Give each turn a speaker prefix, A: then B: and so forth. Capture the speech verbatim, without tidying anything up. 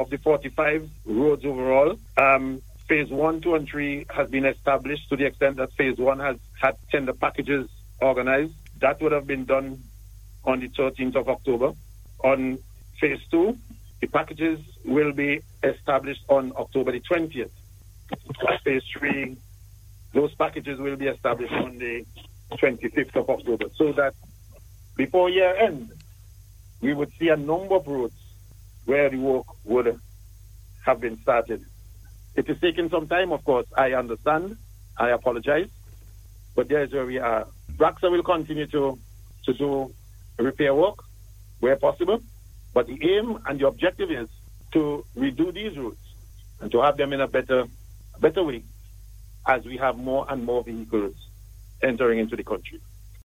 A: of the forty-five roads overall. Um, phase one, two, and three has been established to the extent that phase one has had tender packages organized. That would have been done on the thirteenth of October. On phase two, the packages will be established on October the twentieth. Phase three, those packages will be established on the twenty-fifth of October, so that before year end, we would see a number of roads where the work would have been started. It is taking some time, of course. I understand. I apologize. But there is where we are. RACSA will continue to, to do repair work where possible. But the aim and the objective is to redo these roads and to have them in a better, better way as we have more and more vehicles entering into the country.